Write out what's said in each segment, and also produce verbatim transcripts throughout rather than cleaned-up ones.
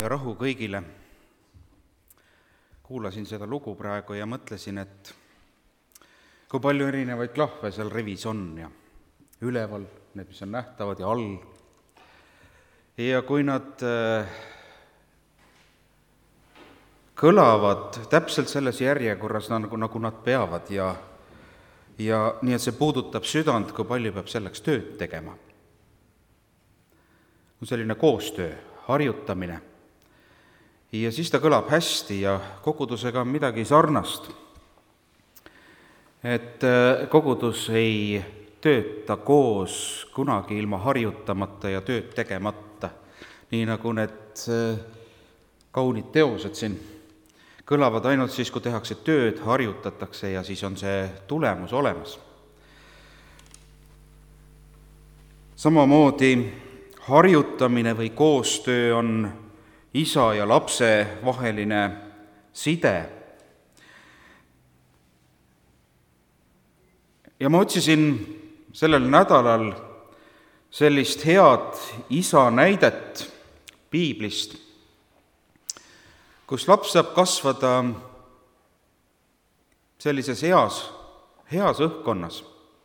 ja rahu kõigile. Kuulasin seda lugu praegu ja mõtlesin, et kui palju erinevaid klahve seal rivis on ja üleval, need, mis on nähtavad, ja all. Ja kui nad kõlavad täpselt selles järjekorras, nagu, nagu nad peavad, ja, ja nii, et see puudutab südant, kui palju peab selleks tööd tegema. On selline koostöö, harjutamine. Ja siis ta kõlab hästi ja kogudusega on midagi sarnast. Et kogudus ei tööta koos kunagi ilma harjutamata ja tööd tegemata, nii nagu need kaunid teosed siin kõlavad ainult siis, kui tehakse tööd, harjutatakse ja siis on see tulemus olemas. Samamoodi harjutamine või koostöö on isa ja lapse vaheline side. Ja ma otsisin sellel nädalal sellist head isa näidet piiblist, kus laps saab kasvada sellises heas, heas õhkkonnas.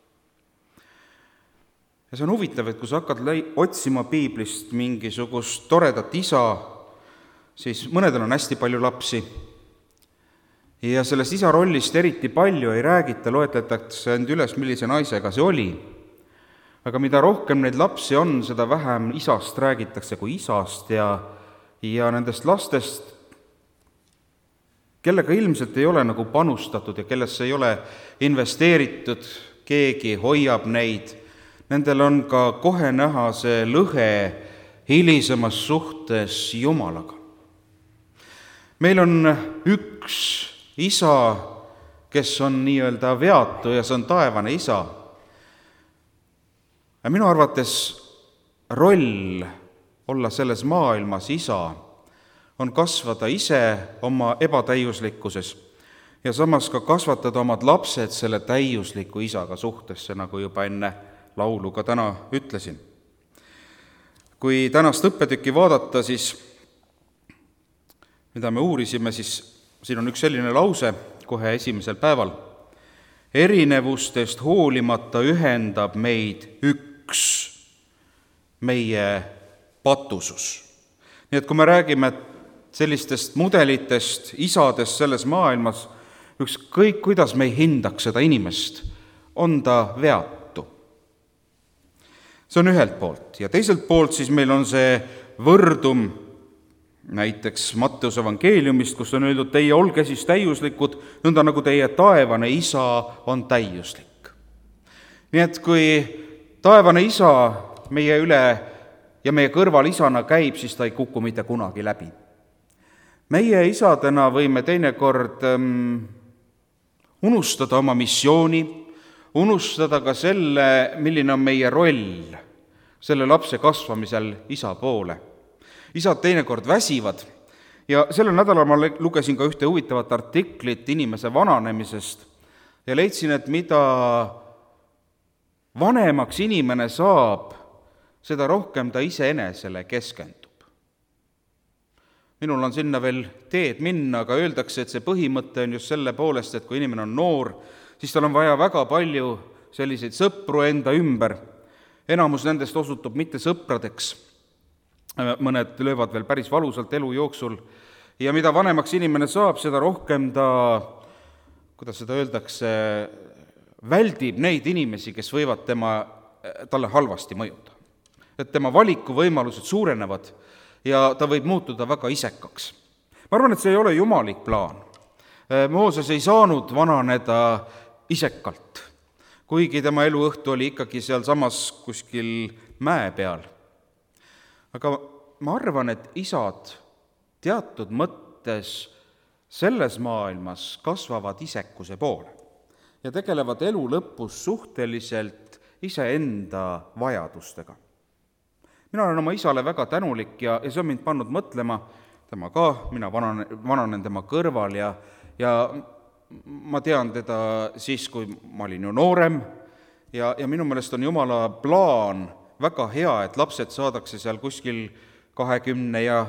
Ja see on huvitav, et kui sa hakkad otsima piiblist mingisugust toredat isa, siis mõnedel on hästi palju lapsi. Ja sellest isa rollist eriti palju ei räägita, loetletakse end üles, millise naisega see oli. Aga mida rohkem neid lapsi on, seda vähem isast räägitakse kui isast ja, ja nendest lastest, kellega ilmselt ei ole nagu panustatud ja kellesse ei ole investeeritud, keegi hoiab neid. Nendel on ka kohe näha see lõhe hilisemas suhtes Jumalaga. Meil on üks isa, kes on nii-öelda veatu ja see on taevane isa. Ja minu arvates roll olla selles maailmas isa on kasvada ise oma ebatäiuslikkuses ja samas ka kasvatada omad lapsed selle täiusliku isaga suhtesse, nagu juba enne laulu ka täna ütlesin. Kui tänast õppetükki vaadata, siis mida me uurisime, siis siin on üks selline lause kohe esimesel päeval. Erinevustest hoolimata ühendab meid üks, meie patusus. Nii et kui me räägime sellistest mudelitest, isadest selles maailmas, ükskõik kuidas me ei hindaks seda inimest, on ta veatu. See on ühelt poolt ja teiselt poolt siis meil on see võrdum näiteks Matteuse evangeeliumist, kus on öeldud, teie olge siis täiuslikud, nõnda nagu teie taevane isa on täiuslik. Nii et kui taevane isa meie üle ja meie kõrval isana käib, siis ta ei kuku mitte kunagi läbi. Meie isadena võime teinekord um, unustada oma missiooni, unustada ka selle, milline on meie roll selle lapse kasvamisel isa poole. Isad teinekord väsivad ja sellel nädalal ma lugesin ka ühte huvitavat artiklit inimese vananemisest ja leidsin, et mida vanemaks inimene saab, seda rohkem ta iseenesele keskendub. Minul on sinna veel teed minna, aga öeldakse, et see põhimõte on just selle poolest, et kui inimene on noor, siis tal on vaja väga palju selliseid sõpru enda ümber. Enamus nendest osutub mitte sõpradeks. Mõned löövad veel päris valusalt elu jooksul ja mida vanemaks inimene saab, seda rohkem ta, kuidas seda öeldakse, väldib neid inimesi, kes võivad tema, talle halvasti mõjuda. Et tema valikuvõimalused suurenevad ja ta võib muutuda väga isekaks. Ma arvan, et see ei ole jumalik plaan. Mooses ei saanud vananeda isekalt, kuigi tema eluõhtu oli ikkagi seal samas kuskil mäe peal. Aga ma arvan, et isad teatud mõttes selles maailmas kasvavad isekuse poole ja tegelevad elu lõpus suhteliselt iseenda vajadustega. Mina olen oma isale väga tänulik ja, ja see on mind pannud mõtlema, tema ka, mina vananen, vananen tema kõrval ja, ja ma tean teda siis, kui ma olin ju noorem ja, ja minu meelest on Jumala plaan väga hea, et lapsed saadakse seal kuskil kahekümne ja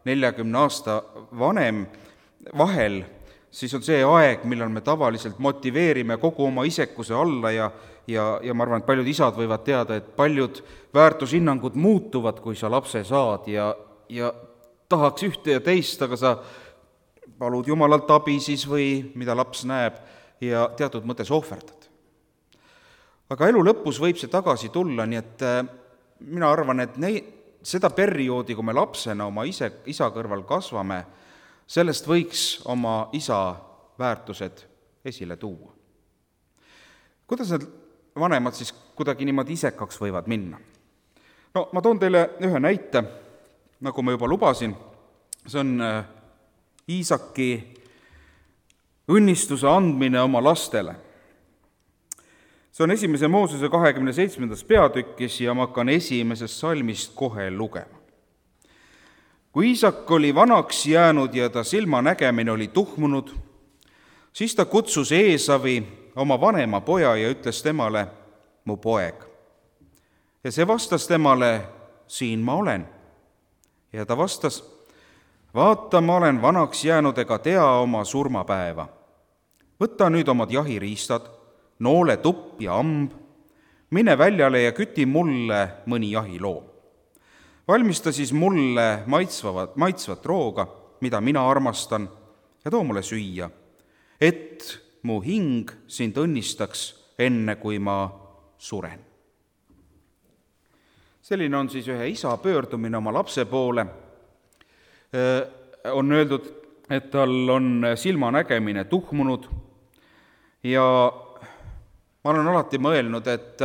neljakümne aasta vanem vahel, siis on see aeg, millal me tavaliselt motiveerime kogu oma isekuse alla ja, ja, ja ma arvan, et paljud isad võivad teada, et paljud väärtushinnangud muutuvad, kui sa lapse saad ja, ja tahaks ühte ja teist, aga sa palud Jumalalt abi siis või mida laps näeb ja teatud mõttes ohverdad. Aga elu lõpus võib see tagasi tulla, nii et mina arvan, et nei, seda perioodi, kui me lapsena oma ise, isa kõrval kasvame, sellest võiks oma isa väärtused esile tuua. Kuidas need vanemad siis kuidagi niimoodi isekaks võivad minna? No ma toon teile ühe näite, nagu ma juba lubasin, see on Iisaki õnnistuse andmine oma lastele. See on esimese Moosese kahekümne seitsmendas peatükkis ja ma hakkan esimesest salmist kohe lugema. Kui Iisak oli vanaks jäänud ja ta silmanägemine oli tuhmunud, siis ta kutsus Eesavi, oma vanema poja, ja ütles temale, mu poeg. Ja see vastas temale, siin ma olen. Ja ta vastas, vaata, ma olen vanaks jäänud ega tea oma surmapäeva. Võta nüüd omad jahiriistad, noole, tupp ja amb, mine väljale ja küti mulle mõni jahiloom. Valmista siis mulle maitsvat, maitsvat rooga, mida mina armastan, ja too mulle süüa, et mu hing sind õnnistaks enne, kui ma suren. Selline on siis ühe isa pöördumine oma lapse poole. On öeldud, et tal on silmanägemine tuhmunud ja ma olen alati mõelnud, et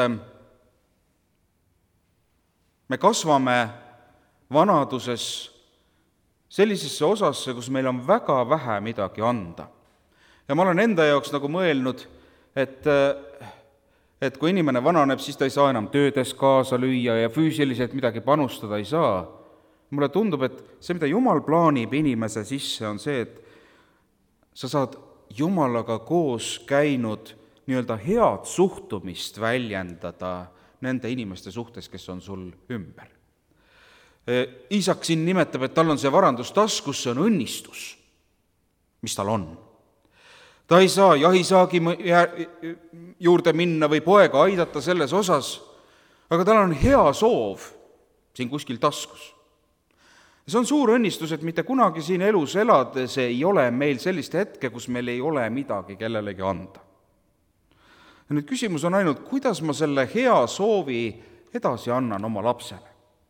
me kasvame vanaduses sellisesse osasse, kus meil on väga vähe midagi anda. Ja ma olen enda jaoks nagu mõelnud, et, et kui inimene vananeb, siis ta ei saa enam töödes kaasa lüüa ja füüsiliselt midagi panustada ei saa. Mulle tundub, et see, mida Jumal plaanib inimese sisse, on see, et sa saad Jumalaga koos käinud nii-öelda head suhtumist väljendada nende inimeste suhtes, kes on sul ümber. Iisak siin nimetab, et tal on see varandus taskus, see on õnnistus, mis tal on. Ta ei saa jahisaagi juurde minna või poega aidata selles osas, aga tal on hea soov siin kuskil taskus. See on suur õnnistus, et mitte kunagi siin elus elades ei ole meil sellist hetke, kus meil ei ole midagi kellelegi anda. Ja nüüd küsimus on ainult, kuidas ma selle hea soovi edasi annan oma lapsele.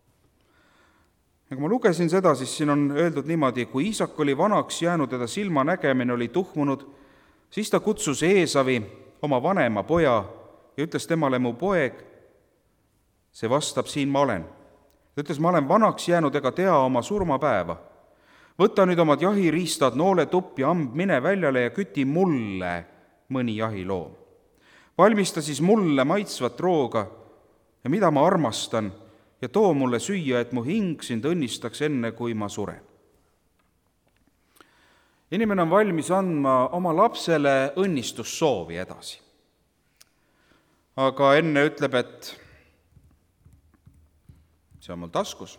Ja kui ma lugesin seda, siis siin on öeldud niimoodi, kui Iisak oli vanaks jäänud ja ta silmanägemine oli tuhmunud, siis ta kutsus Eesavi, oma vanema poja, ja ütles temale, mu poeg, see vastab, siin ma olen. Ta ütles, ma olen vanaks jäänud ega tea oma surmapäeva. Võta nüüd omad jahiriistad, noole, tupp ja amb, mine väljale ja küti mulle mõni jahiloom. Valmista siis mulle maitsvat rooga ja mida ma armastan ja too mulle süüa, et mu hing sind õnnistaks enne, kui ma suren. Inimene on valmis andma oma lapsele õnnistussoovi edasi. Aga enne ütleb, et see on mul taskus.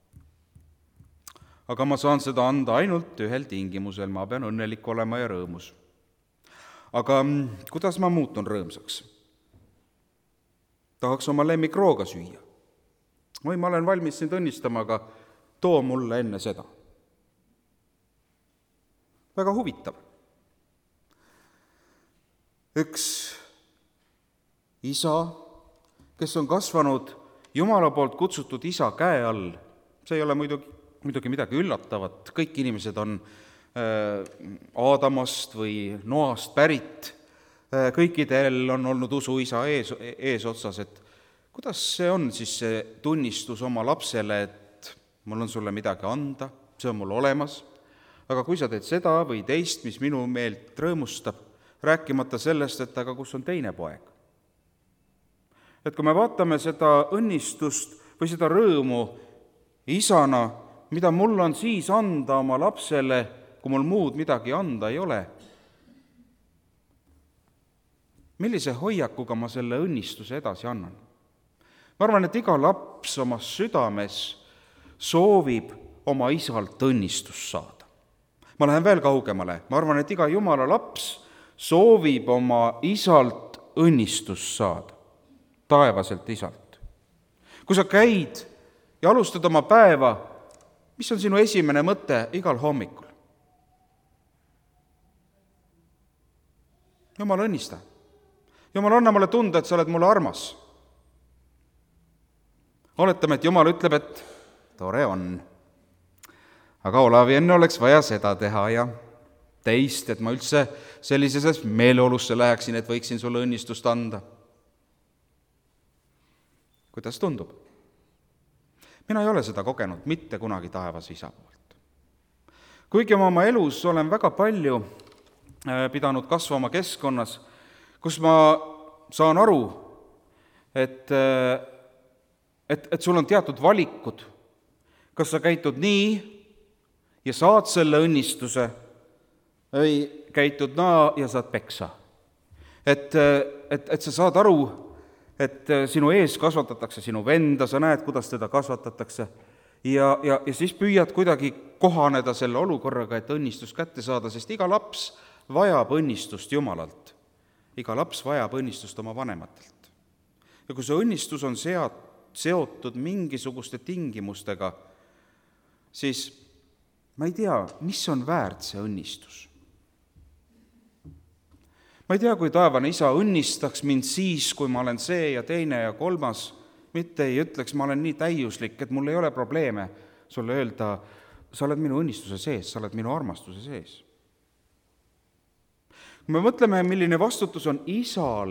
Aga ma saan seda anda ainult ühel tingimusel, ma pean õnnelik olema ja rõõmus. Aga kuidas ma muutun rõõmsaks? Tahaks oma lemmikrooga süüa. Või ma olen valmis sind õnnistama, aga too mulle enne seda. Väga huvitav. Üks isa, kes on kasvanud Jumala poolt kutsutud isa käe all, see ei ole muidugi, muidugi midagi üllatavat, kõik inimesed on Aadamast või Noast pärit, kõikidel on olnud usu isa ees, ees otsas, et kuidas see on siis see tunnistus oma lapsele, et mul on sulle midagi anda, see on mul olemas, aga kui sa teed seda või teist, mis minu meelt rõõmustab, rääkimata sellest, et aga kus on teine poeg. Et kui me vaatame seda õnnistust või seda rõõmu isana, mida mul on siis anda oma lapsele, kui mul muud midagi anda ei ole, millise hoiakuga ma selle õnnistuse edasi annan? Ma arvan, et iga laps oma südames soovib oma isalt õnnistust saada. Ma lähen veel kaugemale, ma arvan, et iga Jumala laps soovib oma isalt õnnistust saada, taevaselt isalt. Kui sa käid ja alustad oma päeva, mis on sinu esimene mõte igal hommikul? Jumal, õnnista. Jumal, anna mulle tunda, et sa oled mulle armas. Oletame, et Jumal ütleb, et tore on. Aga Olavi, enne oleks vaja seda teha ja teist, et ma üldse sellises meeleolusse läheksin, et võiksin sulle õnnistust anda. Kuidas tundub? Mina ei ole seda kogenud mitte kunagi taevas isa poolt. Kuigi ma oma elus olen väga palju pidanud kasvama keskkonnas, kus ma saan aru, et, et, et sul on teatud valikud, kas sa käitud nii ja saad selle õnnistuse või käitud naa ja saad peksa. Et, et, et sa saad aru, et sinu ees kasvatatakse sinu venda, sa näed, kuidas teda kasvatatakse ja, ja, ja siis püüad kuidagi kohaneda selle olukorraga, et õnnistus kätte saada, sest iga laps vajab õnnistust Jumalalt. Iga laps vajab õnnistust oma vanematelt. Ja kui see õnnistus on seat, seotud mingisuguste tingimustega, siis ma ei tea, mis on väärt see õnnistus. Ma ei tea, kui taevane isa õnnistaks mind siis, kui ma olen see ja teine ja kolmas, mitte ei ütleks, ma olen nii täiuslik, et mul ei ole probleeme sulle öelda, sa oled minu õnnistuse sees, sa oled minu armastuse sees. Kui me mõtleme, milline vastutus on isal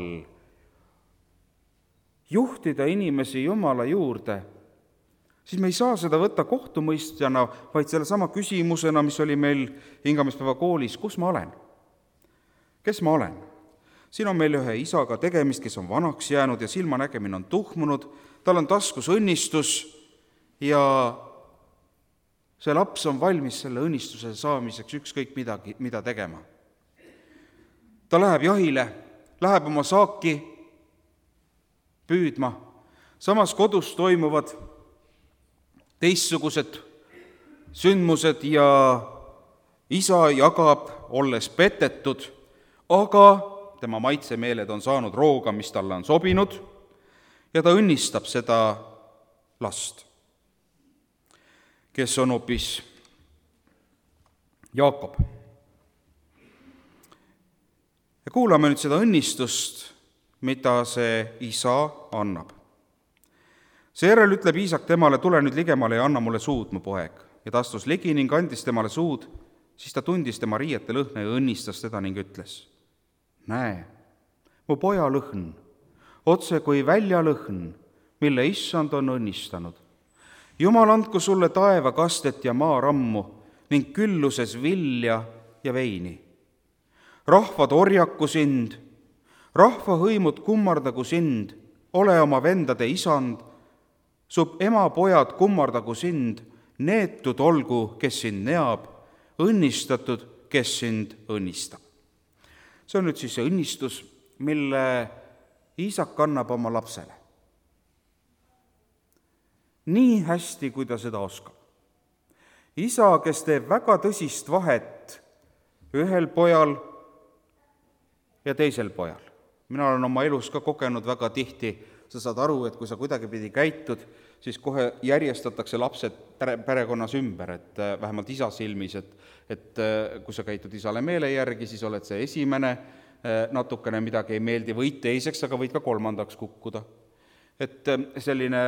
juhtida inimesi Jumala juurde, siis me ei saa seda võtta kohtumõistjana, vaid selle sama küsimusena, mis oli meil hingamispäeva koolis, kus ma olen? Kes ma olen? Siin on meil ühe isaga tegemist, kes on vanaks jäänud ja silmanägemine on tuhmunud, tal on taskus õnnistus ja see laps on valmis selle õnnistuse saamiseks ükskõik midagi, mida tegema. Ta läheb jahile, läheb oma saaki püüdma, samas kodus toimuvad teistsugused sündmused ja isa jagab, olles petetud, aga tema maitsemeeled on saanud rooga, mis talle on sobinud, ja ta õnnistab seda last, kes on hoopis Jaakob. Ja kuulame nüüd seda õnnistust, mida see isa annab. Seejärel ütleb Iisak temale, tule nüüd ligemale ja anna mulle suud, mu poeg. Ja ta astus ligi ning andis temale suud, siis ta tundis tema riiete lõhna ja õnnistas teda ning ütles, näe, mu poja lõhn, otse kui välja lõhn, mille issand on õnnistanud. Jumal andku sulle taeva kastet ja maa rammu ning külluses vilja ja veini. Rahvad orjaku sind, rahva hõimud kummardagu sind, ole oma vendade isand, su ema pojad kummardagu sind, neetud olgu, kes sind neab, õnnistatud, kes sind õnnistab. See on nüüd siis see õnnistus, mille Iisak annab oma lapsele. Nii hästi, kui ta seda oskab. Isa, kes teeb väga tõsist vahet ühel pojal ja teisel pojal. Mina olen oma elus ka kogenud väga tihti, sa saad aru, et kui sa kuidagi pidi käitud, siis kohe järjestatakse lapsed perekonnas ümber, et vähemalt isa silmis, et, et kui sa käitud isale meele järgi, siis oled see esimene, natukene midagi ei meeldi, võid teiseks, aga võid ka kolmandaks kukkuda. Et selline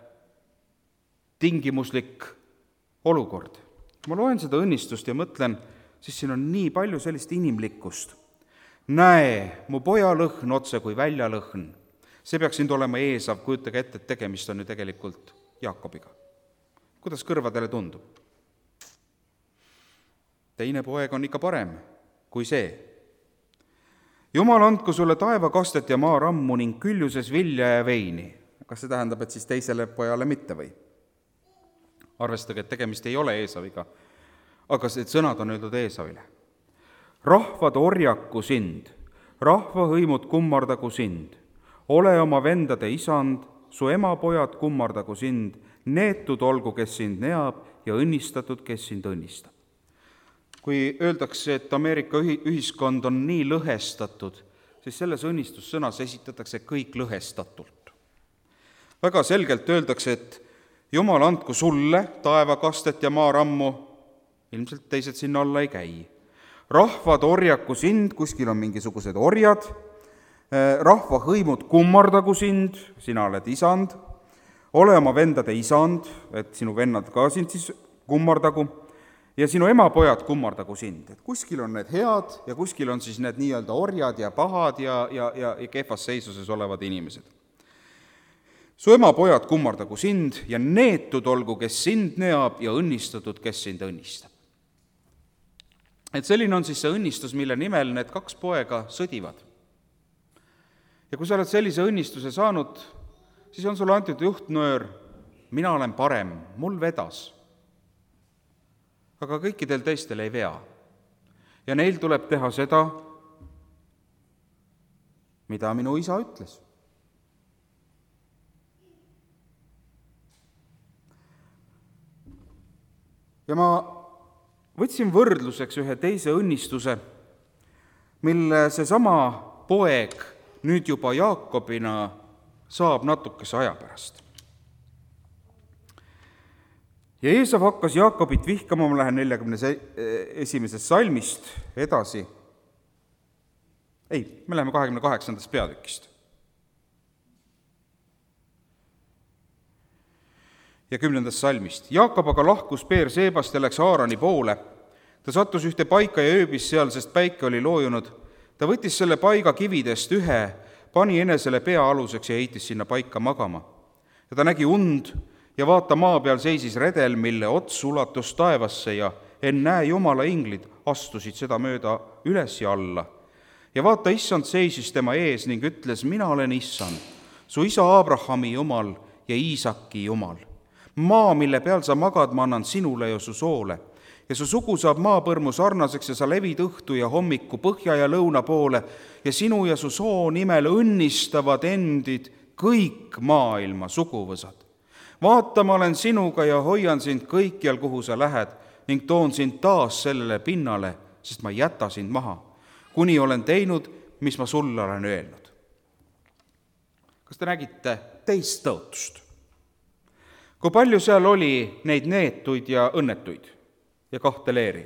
tingimuslik olukord. Ma loen seda õnnistust ja mõtlen, siis siin on nii palju sellist inimlikkust. Näe, mu poja lõhn otse kui välja lõhn. See peaks nüüd olema Eesav, kujutage ette, et tegemist on ju tegelikult Jaakobiga. Kuidas kõrvadele tundub? Teine poeg on ikka parem kui see. Jumal andku sulle taeva kastet ja maa rammu ning küljuses vilja ja veini. Kas see tähendab, et siis teisele pojale mitte või? Arvestage, et tegemist ei ole Eesaviga, aga see sõnad on öeldud Eesavile. Rahvad orjaku sind, rahva hõimud kummardagu sind, ole oma vendade isand, su ema pojad kummardagu sind, neetud olgu, kes sind neab, ja õnnistatud, kes sind õnnistab. Kui öeldakse, et Ameerika ühiskond on nii lõhestatud, siis selles õnnistussõnas esitatakse kõik lõhestatult. Väga selgelt öeldakse, et Jumal andku sulle taevakastet ja maarammu, ilmselt teised sinna alla ei käi. Rahvad orjaku sind, kuskil on mingisugused orjad, rahva hõimud kummardagu sind, sina oled isand, ole oma vendade isand, et sinu vennad ka sind siis kummardagu, ja sinu emapojad kummardagu sind. Et kuskil on need head ja kuskil on siis need nii-öelda orjad ja pahad ja, ja, ja, ja kehvas seisuses olevad inimesed. Su emapojad kummardagu sind ja neetud olgu, kes sind neab, ja õnnistatud, kes sind õnnistab. Et selline on siis see õnnistus, mille nimel need kaks poega sõdivad. Ja kui sa oled sellise õnnistuse saanud, siis on sulle antud juhtnöör, mina olen parem, mul vedas. Aga kõikidel teistel ei vea. Ja neil tuleb teha seda, mida minu isa ütles. Ja ma võtsin võrdluseks ühe teise õnnistuse, mille seesama poeg nüüd juba Jaakobina saab natukese aja pärast. Ja Eesav hakkas Jaakobit vihkama, ma lähen neljakümne esimesest salmist edasi. Ei, me läheme kahekümne kaheksandast peatükist. Ja kümnendast salmist. Jaakab aga lahkus Beerseebast ja läks Haarani poole. Ta sattus ühte paika ja ööbis seal, sest päike oli loojunud. Ta võttis selle paiga kividest ühe, pani enesele pea aluseks ja heitis sinna paika magama. Ja ta nägi und ja vaata, maa peal seisis redel, mille ots ulatus taevasse ja ennäe Jumala inglid astusid seda mööda üles ja alla. Ja vaata, issand seisis tema ees ning ütles, mina olen issand, su isa Abrahami Jumal ja Iisaki Jumal. Maa, mille peal sa magad, ma annan sinule ja su soole. Ja su sugu saab maapõrmu sarnaseks ja sa levid õhtu ja hommiku põhja ja lõuna poole ja sinu ja su soo nimel õnnistavad endid kõik maailma suguvõsad. Vaata, ma olen sinuga ja hoian sind kõikjal, kuhu sa lähed ning toon sind taas sellele pinnale, sest ma ei jäta sind maha, kuni olen teinud, mis ma sulle olen öelnud. Kas te nägite teist tõotust? Kui palju seal oli neid neetuid ja õnnetuid ja kahte leeri?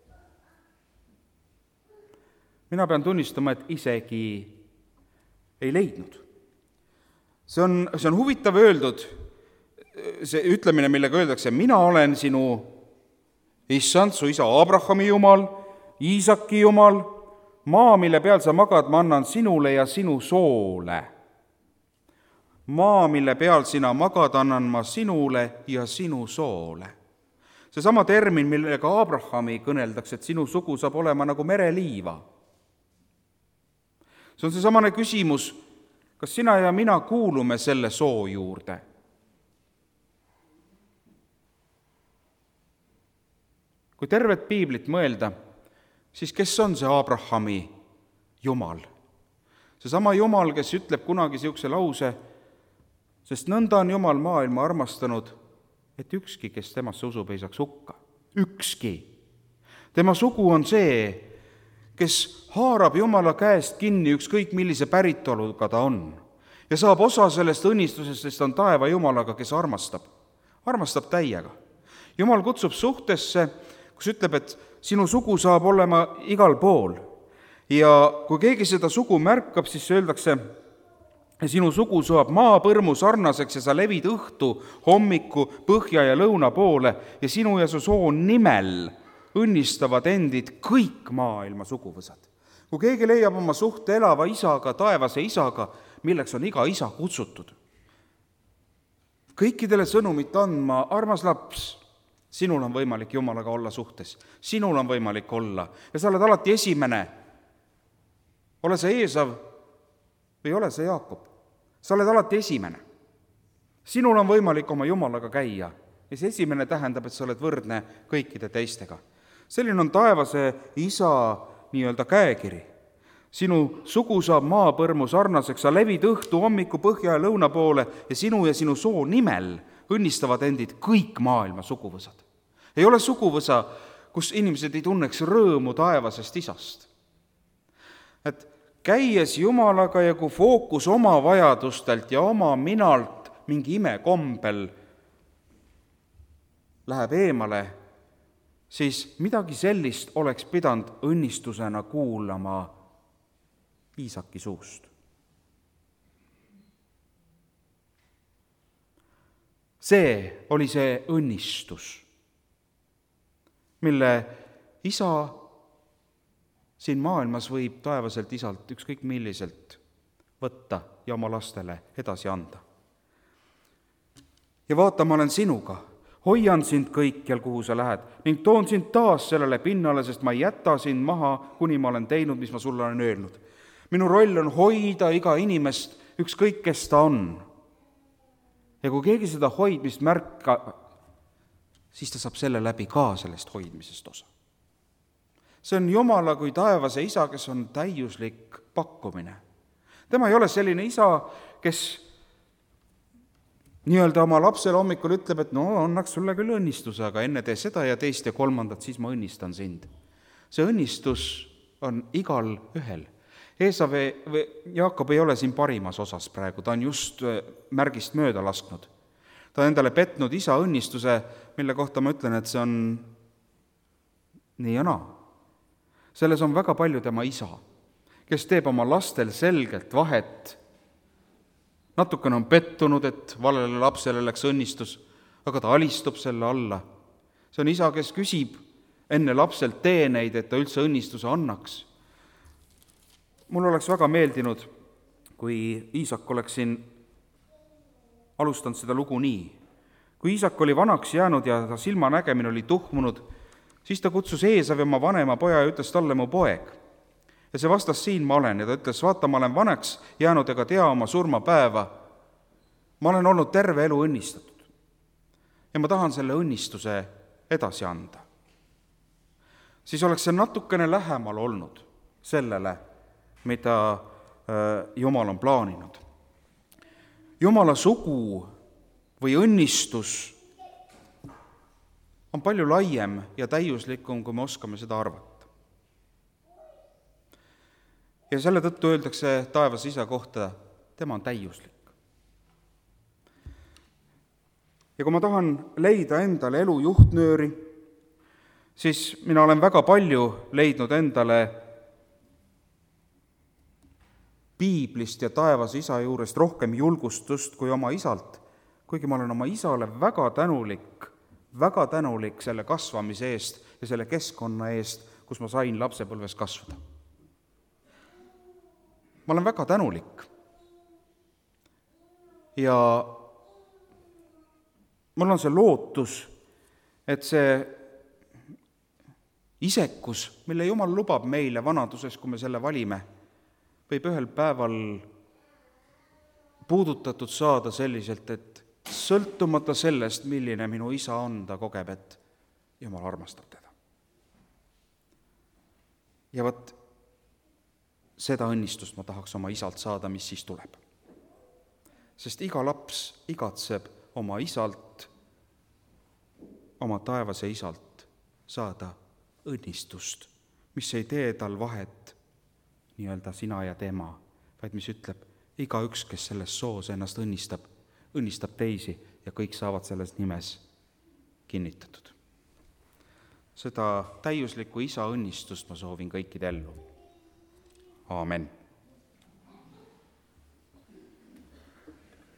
Mina pean tunnistama, et isegi ei leidnud. See on, see on huvitav öeldud, see ütlemine, millega öeldakse, mina olen sinu issand, su isa Abrahami Jumal, Iisaki Jumal, maa, mille peal sa magad, ma annan sinule ja sinu soole. Maa, mille peal sina magad, annan ma sinule ja sinu soole. See sama termin, millega Abrahami kõneldakse, et sinu sugu saab olema nagu mereliiva. See on see samane küsimus, kas sina ja mina kuulume selle soo juurde? Kui tervet piiblit mõelda, siis kes on see Abrahami Jumal? See sama Jumal, kes ütleb kunagi siukse lause, sest nõnda on Jumal maailma armastanud, et ükski, kes temasse usub, ei saaks hukka. Ükski. Tema sugu on see, kes haarab Jumala käest kinni ükskõik millise päritoluga ta on ja saab osa sellest õnnistusest, sest on taeva Jumalaga, kes armastab. Armastab täiega. Jumal kutsub suhtesse, kus ütleb, et sinu sugu saab olema igal pool. Ja kui keegi seda sugu märkab, siis öeldakse, sinu sugu saab maapõrmu sarnaseks ja sa levid õhtu, hommiku, põhja ja lõuna poole ja sinu ja su soo nimel õnnistavad endid kõik maailma suguvõsad. Kui keegi leiab oma suhte elava isaga, taevase isaga, milleks on iga isa kutsutud, kõikidele sõnumit andma, armas laps, sinul on võimalik Jumalaga olla suhtes, sinul on võimalik olla ja sa oled alati esimene. Ole see Eesav või ole see Jaakob. Sa oled alati esimene. Sinul on võimalik oma Jumalaga käia ja see esimene tähendab, et sa oled võrdne kõikide teistega. Selline on taevase isa nii-öelda käekiri. Sinu sugu saab maapõrmu sarnaseks, sa levid õhtu, hommiku, põhja ja lõuna poole ja sinu ja sinu soo nimel õnnistavad endid kõik maailma suguvõsad. Ei ole suguvõsa, kus inimesed ei tunneks rõõmu taevasest isast. Et käies Jumalaga ja kui fookus oma vajadustelt ja oma minalt mingi imekombel läheb eemale, siis midagi sellist oleks pidanud õnnistusena kuulama Iisaki suust. See oli see õnnistus, mille isa siin maailmas võib taevaselt isalt ükskõik milliselt võtta ja oma lastele edasi anda. Ja vaata, ma olen sinuga, hoian sind kõikjal, kuhu sa lähed, ning toon sind taas sellele pinnale, sest ma ei jäta sind maha, kuni ma olen teinud, mis ma sulle olen öelnud. Minu roll on hoida iga inimest, ükskõik kes ta on. Ja kui keegi seda hoidmist märka, siis ta saab selle läbi ka sellest hoidmisest osa. See on Jumala kui taevase isa, kes on täiuslik pakkumine. Tema ei ole selline isa, kes nii-öelda oma lapsele hommikul ütleb, et no annaks sulle küll õnnistuse, aga enne tee seda ja teist ja kolmandat, siis ma õnnistan sind. See õnnistus on igal ühel. Eesav või Jaakob ei ole siin parimas osas praegu, ta on just märgist mööda lasknud. Ta on endale petnud isa õnnistuse, mille kohta ma ütlen, et see on nii ja naa. Selles on väga palju tema isa, kes teeb oma lastel selgelt vahet. Natukene on pettunud, et valele lapsele läks õnnistus, aga ta alistub selle alla. See on isa, kes küsib enne lapselt teeneid, et ta üldse õnnistuse annaks. Mul oleks väga meeldinud, kui Iisak oleks siin alustanud seda lugu nii. Kui Iisak oli vanaks jäänud ja ta silmanägemine oli tuhmunud, siis ta kutsus Eesavi oma vanema poja ja ütles talle mu poeg. Ja see vastas, siin ma olen, ja ta ütles, vaata, ma olen vanaks jäänud ega tea oma surmapäeva. Ma olen olnud terve elu õnnistatud. Ja ma tahan selle õnnistuse edasi anda. Siis oleks see natukene lähemal olnud sellele, mida Jumal on plaaninud. Jumala sugu või õnnistus on palju laiem ja täiuslikum, kui me oskame seda arvata. Ja selle tõttu öeldakse taevas isa kohta, tema on täiuslik. Ja kui ma tahan leida endale elu juhtnööri, siis mina olen väga palju leidnud endale Piiblist ja taevas isa juurest rohkem julgustust kui oma isalt, kuigi ma olen oma isale väga tänulik, väga tänulik selle kasvamise eest ja selle keskkonna eest, kus ma sain lapsepõlves kasvada. Ma olen väga tänulik. Ja mul on see lootus, et see isekus, mille Jumal lubab meile vanaduses, kui me selle valime, võib ühel päeval puudutatud saada selliselt, et sõltumata sellest, milline minu isa on, ta kogeb, et Jumal armastab teda. Ja võt, seda õnnistust ma tahaks oma isalt saada, mis siis tuleb. Sest iga laps igatseb oma isalt, oma taevase isalt saada õnnistust, mis ei tee tal vahet nii-öelda sina ja tema, vaid mis ütleb, iga üks, kes selles soos ennast õnnistab, õnnistab teisi ja kõik saavad selles nimes kinnitatud. Seda täiuslikku isa õnnistust ma soovin kõikide ellu. Aamen.